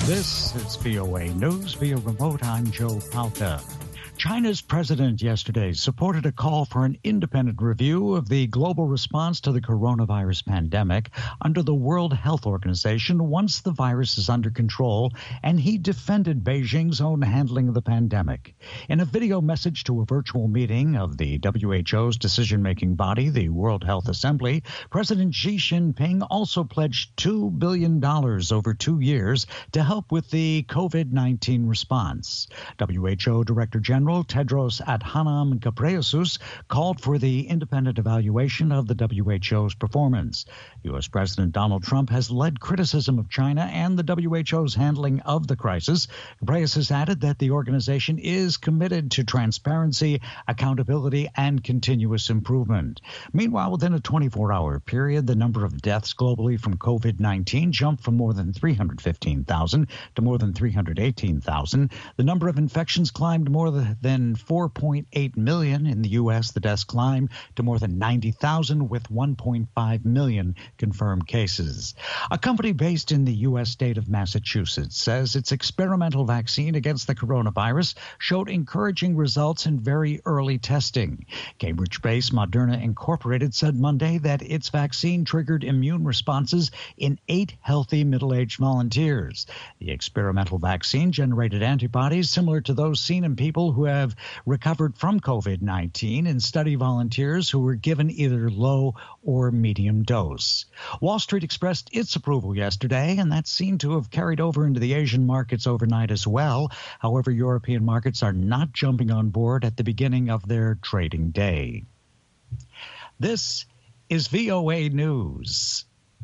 This is VOA News via remote. I'm Joe Palca. China's president yesterday supported a call for an independent review of the global response to the coronavirus pandemic under the World Health Organization once the virus is under control, and he defended Beijing's own handling of the pandemic. In a video message to a virtual meeting of the WHO's decision-making body, the World Health Assembly, President Xi Jinping also pledged $2 billion over 2 years to help with the COVID-19 response. WHO Director General Tedros Adhanom Ghebreyesus called for the independent evaluation of the WHO's performance. U.S. President Donald Trump has led criticism of China and the WHO's handling of the crisis. Ghebreyesus added that the organization is committed to transparency, accountability, and continuous improvement. Meanwhile, within a 24-hour period, the number of deaths globally from COVID-19 jumped from more than 315,000 to more than 318,000. The number of infections climbed more than 4.8 million. In the U.S., the deaths climbed to more than 90,000 with 1.5 million confirmed cases. A company based in the U.S. state of Massachusetts says its experimental vaccine against the coronavirus showed encouraging results in very early testing. Cambridge-based Moderna Incorporated said Monday that its vaccine triggered immune responses in 8 healthy middle-aged volunteers. The experimental vaccine generated antibodies similar to those seen in people who have recovered from COVID-19 in study volunteers who were given either low or medium dose. Wall Street expressed its approval yesterday, and that seemed to have carried over into the Asian markets overnight as well. However, European markets are not jumping on board at the beginning of their trading day. This is VOA News.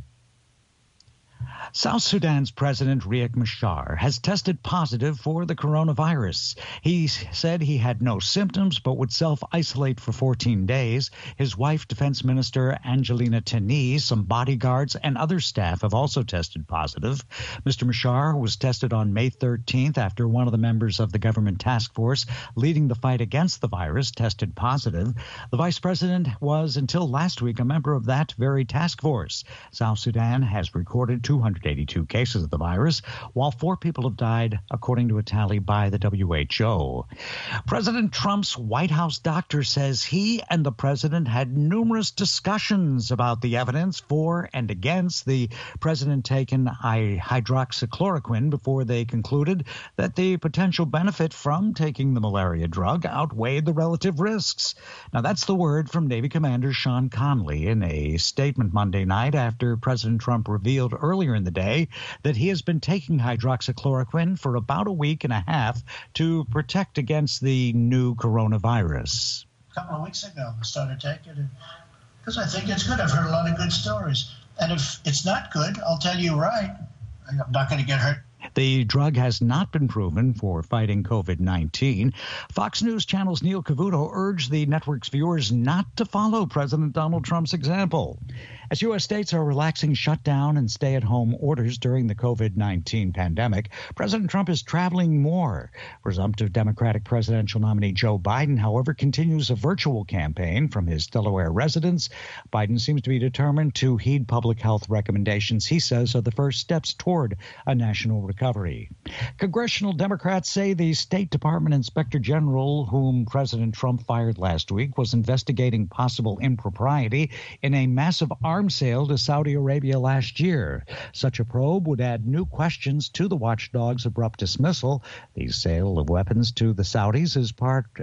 South Sudan's President Riek Machar has tested positive for the coronavirus. He said he had no symptoms but would self-isolate for 14 days. His wife, Defense Minister Angelina Teny, some bodyguards, and other staff have also tested positive. Mr. Machar was tested on May 13th after one of the members of the government task force leading the fight against the virus tested positive. The vice president was, until last week, a member of that very task force. South Sudan has recorded 282 cases of the virus, while 4 people have died, according to a tally by the WHO. President Trump's White House doctor says he and the president had numerous discussions about the evidence for and against the president taking hydroxychloroquine before they concluded that the potential benefit from taking the malaria drug outweighed the relative risks. Now, that's the word from Navy Commander Sean Conley in a statement Monday night after President Trump revealed earlier in the day that he has been taking hydroxychloroquine for about a week and a half to protect against the new coronavirus. A couple of weeks ago, I started taking it because I think it's good. I've heard a lot of good stories. And if it's not good, I'll tell you right. I'm not going to get hurt. The drug has not been proven for fighting COVID-19. Fox News Channel's Neil Cavuto urged the network's viewers not to follow President Donald Trump's example. As U.S. states are relaxing shutdown and stay-at-home orders during the COVID-19 pandemic, President Trump is traveling more. Presumptive Democratic presidential nominee Joe Biden, however, continues a virtual campaign from his Delaware residence. Biden seems to be determined to heed public health recommendations he says are the first steps toward a national recovery. Congressional Democrats say the State Department Inspector General, whom President Trump fired last week, was investigating possible impropriety in a massive arms sale to Saudi Arabia last year. Such a probe would add new questions to the watchdog's abrupt dismissal. The sale of weapons to the Saudis is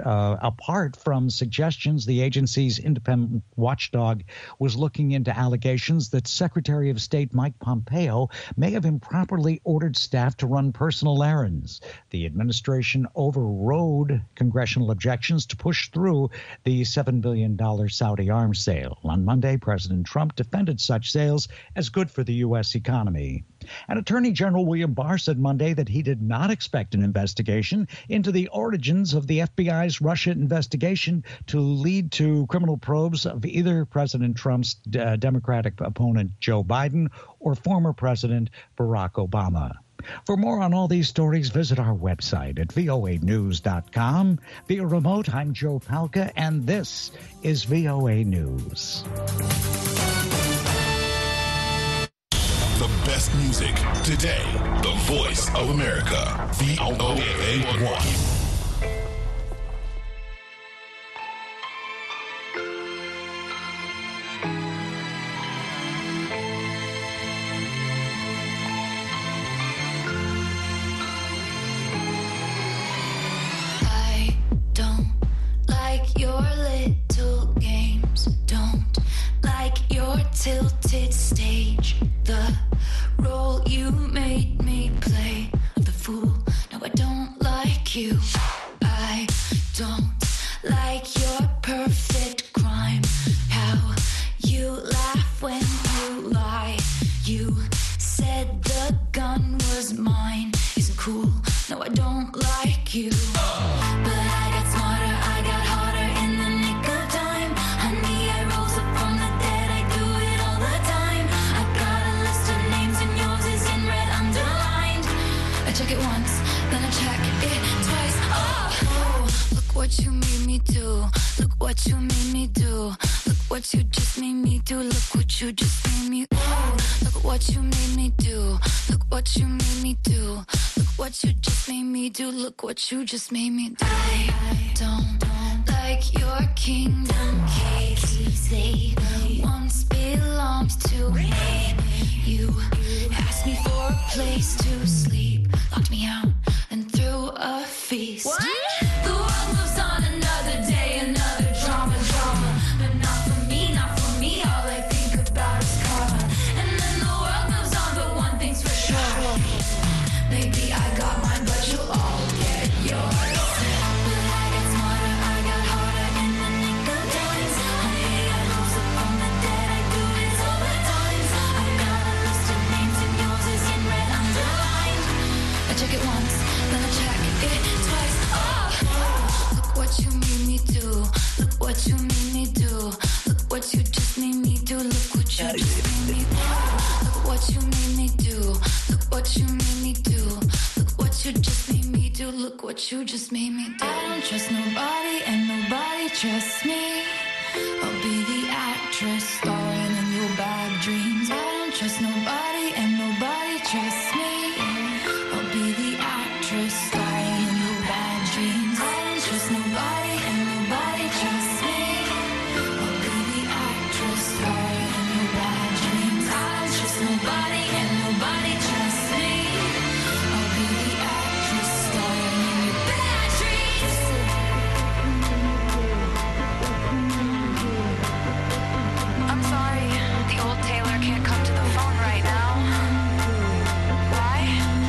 apart from suggestions the agency's independent watchdog was looking into allegations that Secretary of State Mike Pompeo may have improperly ordered staff to run personal errands. The administration overrode congressional objections to push through the $7 billion Saudi arms sale. On Monday, President Trump defended such sales as good for the U.S. economy. And Attorney General William Barr said Monday that he did not expect an investigation into the origins of the FBI's Russia investigation to lead to criminal probes of either President Trump's Democratic opponent Joe Biden or former President Barack Obama. For more on all these stories, visit our website at voanews.com. Via remote, I'm Joe Palca, and this is VOA News. The best best music today. The voice of America. VOA1. Tilted stage, the role you made me play, the fool. No, I don't like you. I don't like your perfect crime. How you laugh when you lie. You said the gun was mine. Isn't cool. No, I don't like you. But I got smarter, I got harder in the nick of time. Honey, I rose up from the dead. I do it all the time. I got a list of names and yours is in red underlined. I check it once, then I check it twice. Oh, look what you made me do. Look what you made me do. Look what you just made me do. Look what you just made me. Oh, look what you made me do. Look what you made me do. Look what you just made me do. Look what you just made me do. I don't like your kingdom keys. They once belonged to me. You asked me for a place to sleep, locked me out and threw a feast. What? The world moves on another day, another drama, but not for me, not for me. All I think about is karma. And then the world moves on, but one thing's for sure. Maybe I got mine, but you'll all get yours. But I got smarter, I got harder in the nick of times. Honey, I rose up from the dead. I do this all the time. I got a list of names and yours is in red underlined. I check it once, then I check it twice. Oh, look what you made me do. Look what you made me do. Look what you just made me do. Look what you just made me do. Look what you made me do. Look what you made me do. Look what you just made me do. Look what you just made me do. I don't trust nobody and nobody trusts me. I'll be the actress starring in your bad dreams. I don't trust nobody and nobody trusts me. I'll be the actress starring in your bad dreams. I don't trust nobody and nobody trusts me. I'll be the actress starring in your bad dreams. I don't trust nobody and nobody trusts me. I'll be the actress starring in your bad dreams. I'm sorry, the old Taylor can't come to the phone right now. Why?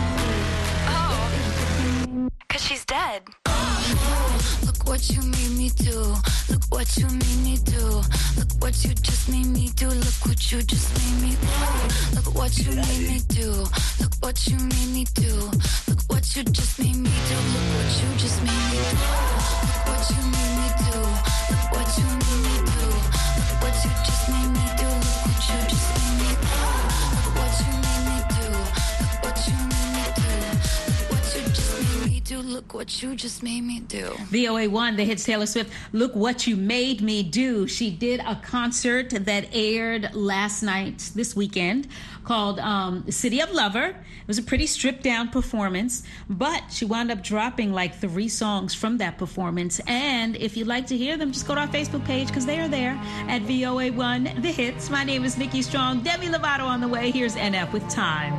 Oh, 'cause she's dead. Look what you made me do. Look what you made me do. Look what you just made me do. Look what you just made me do. Look what you made me do. Look what you made me do. Look what you just made me do. Look what you just made me do. Look what you made me do. Look what you made me do. Look what you just made me do. Look what you just made me do. Look what you made me do. Look what you made me do. Look what you just made me do. Look what you just made me do. VOA1, the hits Taylor Swift, Look What You Made Me Do. She did a concert that aired last night, this weekend, called City of Lover. It was a pretty stripped down performance, but she wound up dropping like 3 songs from that performance. And if you'd like to hear them, just go to our Facebook page because they are there at VOA1, the hits. My name is Nikki Strong. Demi Lovato on the way. Here's NF with Time.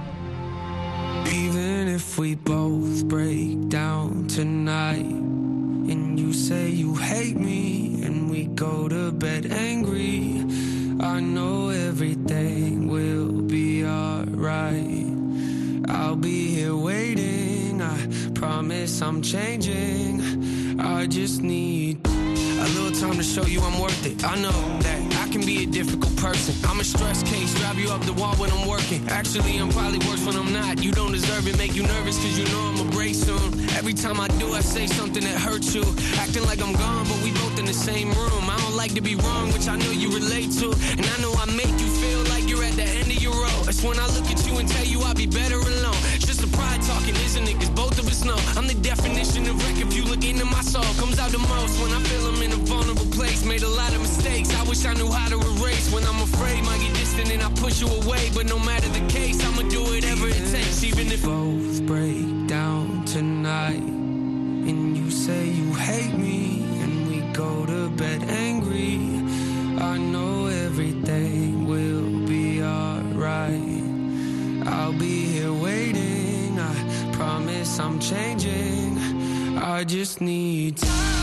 Even if we both break down tonight and you say you hate me and we go to bed angry, I know everything will be alright. I'll be here waiting, I promise I'm changing. I just need a little time to show you I'm worth it. I know that I can be a difficult person. I'm a stress case, drive you up the wall when I'm working. Actually, I'm probably worse when I'm not. You don't deserve it, make you nervous cause you know I'ma break soon. Every time I do, I say something that hurts you. Acting like I'm gone, but we both in the same room. I don't like to be wrong, which I know you relate to. And I know I make you feel like you're at the end of your road. That's when I look at you and tell you I'll be better alone. It's just a pride talking, isn't it? Cause both of us know I'm the definition of wreck. If you look into my soul, comes out the most when I feel I'm in a vulnerable place. Made a lot of mistakes, I wish I knew how to erase. When I'm afraid, might get distant and I push you away. But no matter the case, I'ma do whatever it takes. Even if both break down tonight, and you say you hate me, and we go to bed angry, I know everything will be alright. I'll be here waiting, I promise I'm changing. I just need time.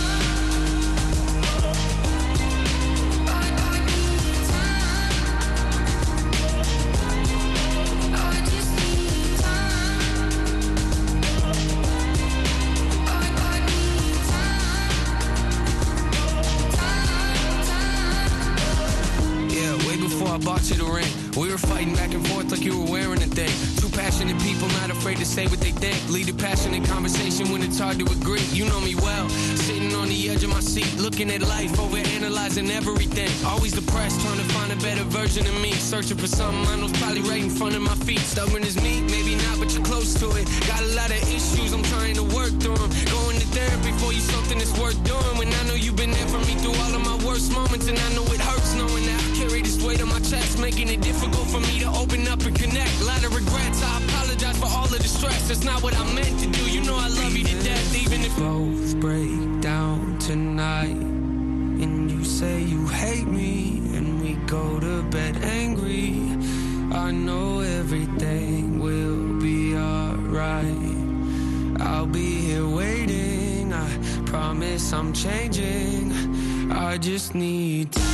Bought you the ring. We were fighting back and forth like you were wearing a thing. Two passionate people not afraid to say what they think. Lead a passionate conversation when it's hard to agree. You know me well. Sitting on the edge of my seat, looking at life, overanalyzing everything. Always depressed, trying to find a better version of me. Searching for something I know's probably right in front of my feet. Stubborn as me, maybe not, but you're close to it. Got a lot of issues, I'm trying to work through them. Going to therapy for you, something that's worth doing. When I know you've been there for me through all of my worst moments, and I know it hurts knowing that I carry this weight on my chest, making it difficult for me to open up and connect. A lot of regrets, I apologize for all of the stress. That's not what I meant to do. You know I love you to death, even if both break down tonight, and you say you hate me, and we go to bed angry. I know everything will be alright. I'll be here waiting, I promise I'm changing. I just need time.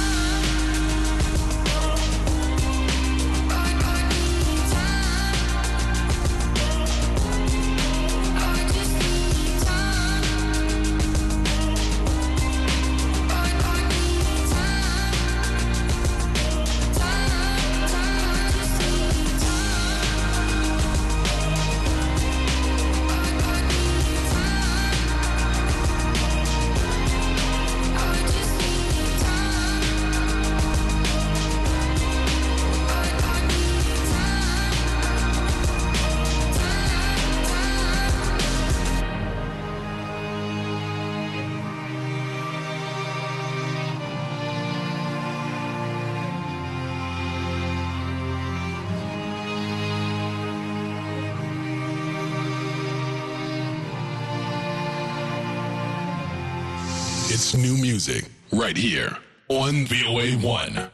It's new music right here on VOA1.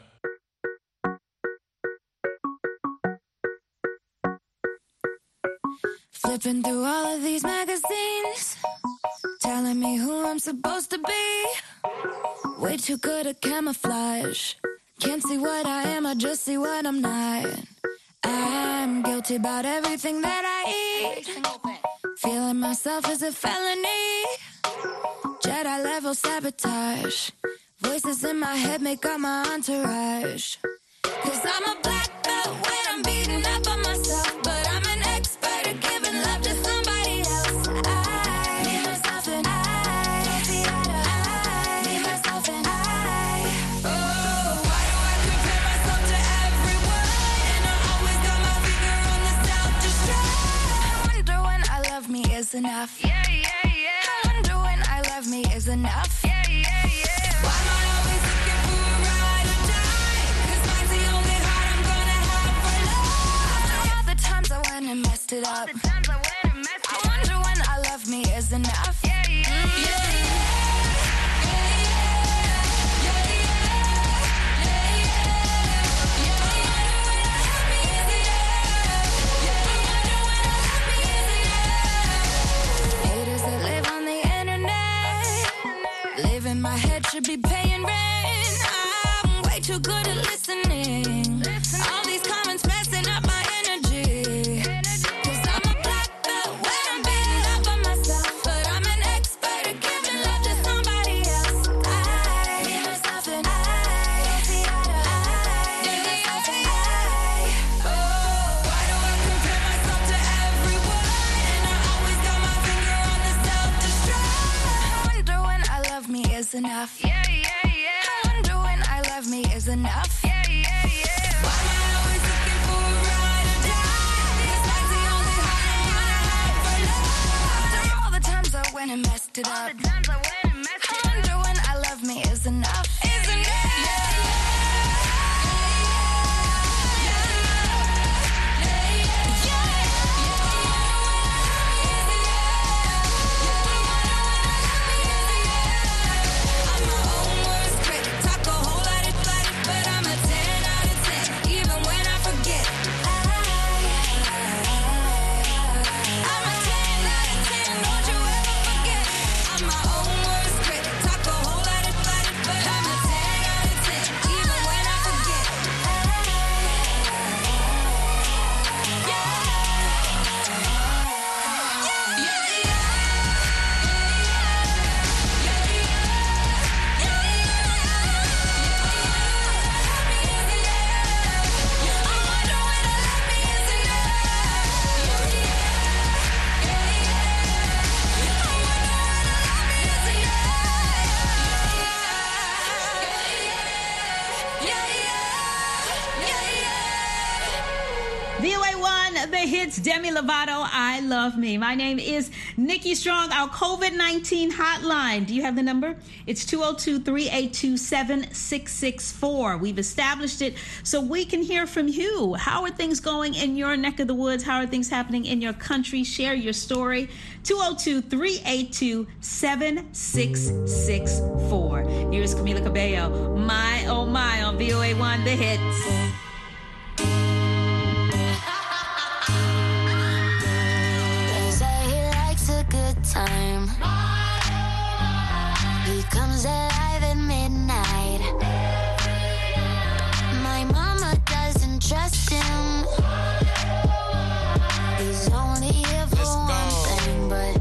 Flipping through all of these magazines, telling me who I'm supposed to be. Way too good at camouflage. Can't see what I am, I just see what I'm not. I'm guilty about everything that I eat. Feeling myself is a felony. Jedi level sabotage. Voices in my head make up my entourage. Cause I'm a black belt when I'm beating up on myself, but I'm an expert at giving love to somebody else. I need myself and I need myself and I. Oh, why do I compare myself to everyone? And I always got my finger on the self-destruct. I wonder when I love me is enough. Yeah, yeah, yeah. I wonder when I love me is enough. Yeah, yeah, yeah. Why am I always looking for a ride or die? Cause mine's the only heart I'm gonna have for love. After all the times I went and messed it up, I wonder when I love me is enough. Yeah, yeah, yeah, yeah. My head should be paying rent. I'm way too good at listening. All these comments messing up my energy. Cause I'm a black belt when I'm beating up on myself, but I'm an expert at giving love to somebody else. I need myself and I need myself and I. Oh, why do I compare myself to everyone? And I always got my finger on the self-destruct. I wonder when I love me is enough. Yeah, yeah, yeah. I wonder when I love me is enough. Yeah, yeah, yeah. Why am I always looking for a ride or die? Cause that's the only heart I'm gonna have for love. After all the times I went and messed it up, I wonder when I love me is enough. Is enough. Yeah, yeah. hits. Demi Lovato, I Love Me. My name is Nikki Strong. Our COVID-19 hotline. Do you have the number? It's 202-382-7664. We've established it so we can hear from you. How are things going in your neck of the woods? How are things happening in your country? Share your story. 202-382-7664. Here's Camila Cabello. My, oh my, on VOA1, The Hits. Time. He comes alive at midnight. My mama doesn't trust him. He's only here for one thing, but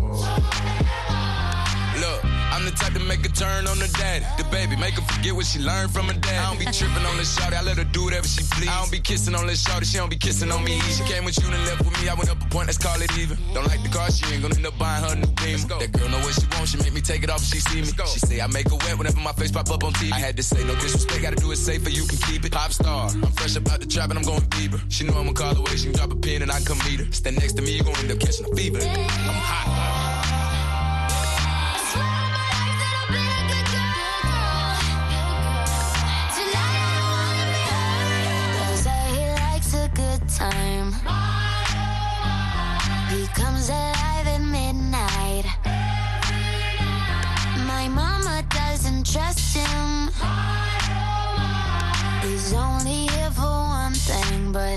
look, I'm the type to make a turn on the daddy. The baby, make her forget what she learned from her dad. I don't be tripping on the shawty, I let her do whatever she please. I don't be kissing on the shawty, she don't be kissing on me. She came with you and left with me, I went up a point, let's call it even. Don't like the car, she ain't gonna end up buying her a new Beamer. That girl know what she wants, she make me take it off if she see me. She say I make her wet whenever my face pop up on TV. I had to say no disrespect, gotta do it safer, you can keep it. Pop star, I'm fresh up out the trap and I'm going Bieber. She know I'ma call away, she can drop a pin and I can come meet her. Stand next to me, you gon' end up catching a fever. I'm hot. Time. He comes alive at midnight. My mama doesn't trust him. He's only here for one thing, but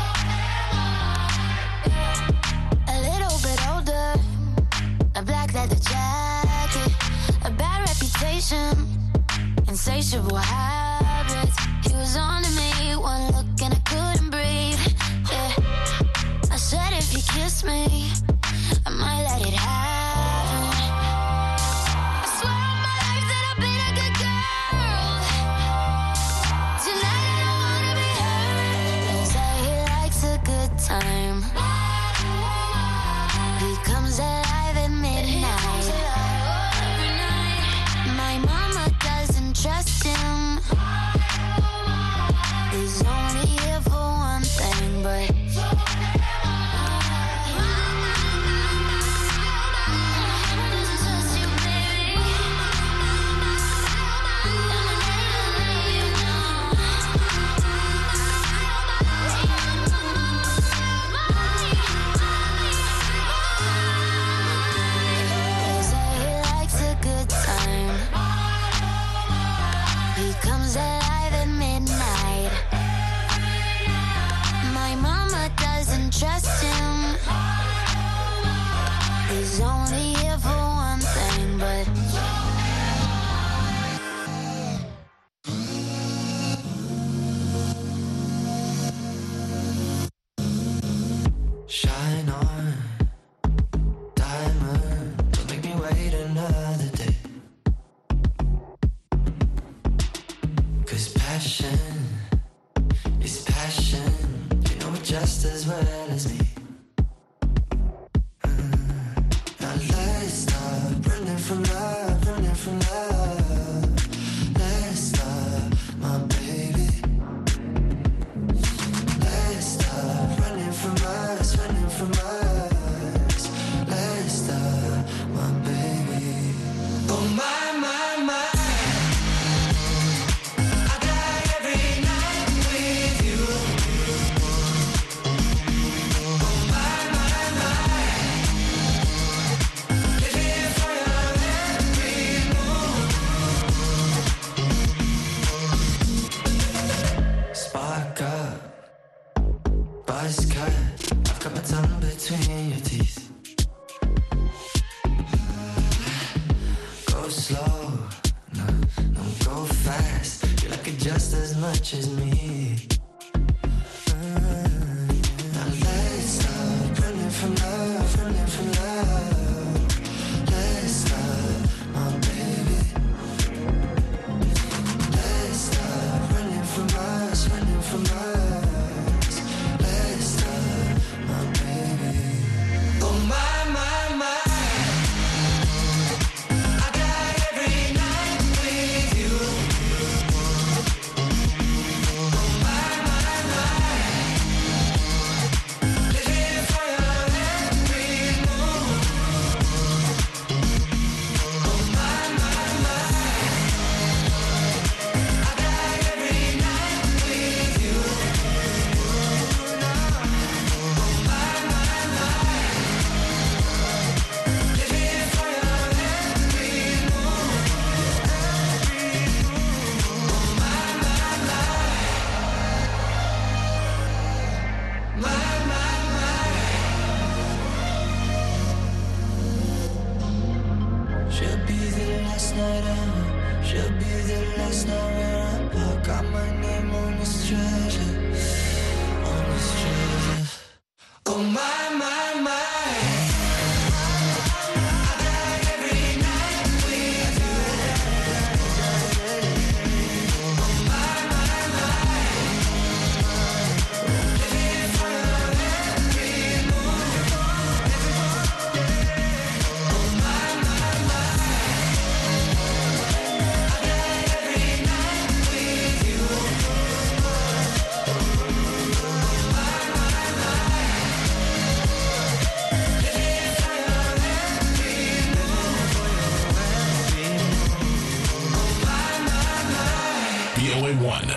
a little bit older, a black leather jacket, a bad reputation, insatiable habits. He was on to me, one look and I couldn't breathe. I said if you kiss me, I might let it happen. I swear on my life that I've been a good girl. Tonight I don't wanna be hurt. They say he likes a good time. He comes alive at midnight. My mama doesn't trust him. He's only here for one thing, but trust him. He's only here for one thing, but shine on, diamond. Don't make me wait another day. 'Cause passion is passion. Just as well as me. Now let's stop running from love, running from love. Let's stop, my baby. Let's stop running from us, running from us. Let's stop, my baby. Oh my, my, my. I've got my tongue between your teeth. Go slow, no, go fast. You like it just as much as me. Now let's stop running from love, running from love. Let's stop, my baby. Let's stop running from us, running from us. Oh my She'll be the last night when I park. Got my name on this treasure, on this treasure. Oh my, my, my. VOA1.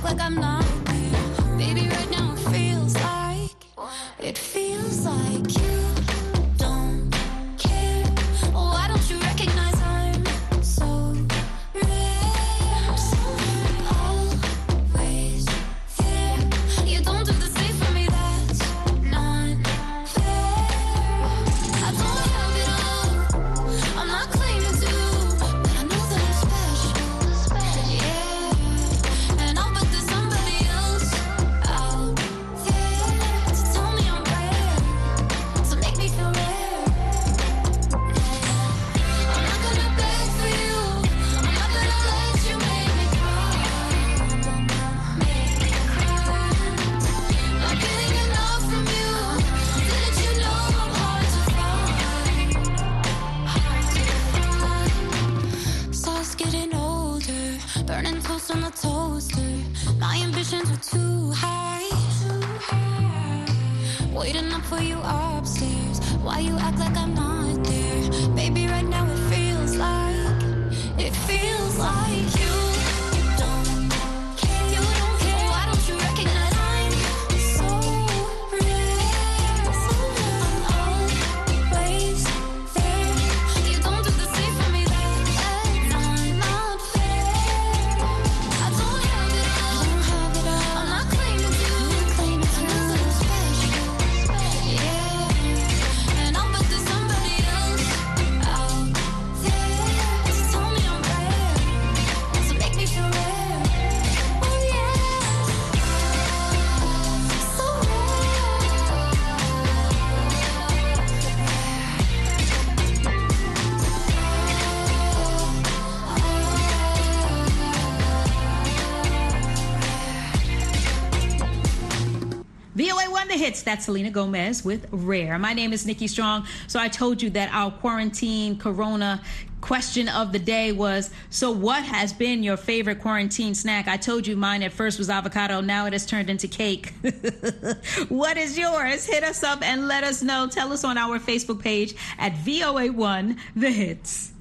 like I'm not there. Baby, right now it feels like you don't care. Why don't you recognize I'm so rare? Always there. You don't do the same for me, that's not fair. I don't have it all, I'm not claiming to, but I know that I'm special, yeah. And I'll bet there's somebody else out there to tell me I'm rare, so make me feel rare. I'm not gonna beg for you, I'm not gonna let you make me cry, make me cry. Not getting enough from you, didn't you know I'm hard to find, hard to find. Sauce getting older, burning toast on the toaster. My ambitions are too high, waiting up for you upstairs. Why you act like I'm not there? Baby, right now it feels like you don't care. You don't care. Why don't you recognize I'm so rare? I'm always there. You don't do the same for me, that's not fair. I don't have it all, I'm not claiming to, I know that I'm special, yeah. And I'll bet there's somebody else out there to tell me I'm rare, so make me feel rare. Oh yeah, so VOA1 The Hits, that's Selena Gomez with Rare. My name is Nikki Strong. So I told you that our quarantine corona question of the day was, so what has been your favorite quarantine snack? I told you mine at first was avocado. Now it has turned into cake. What is yours? Hit us up and let us know. Tell us on our Facebook page at VOA1 The Hits.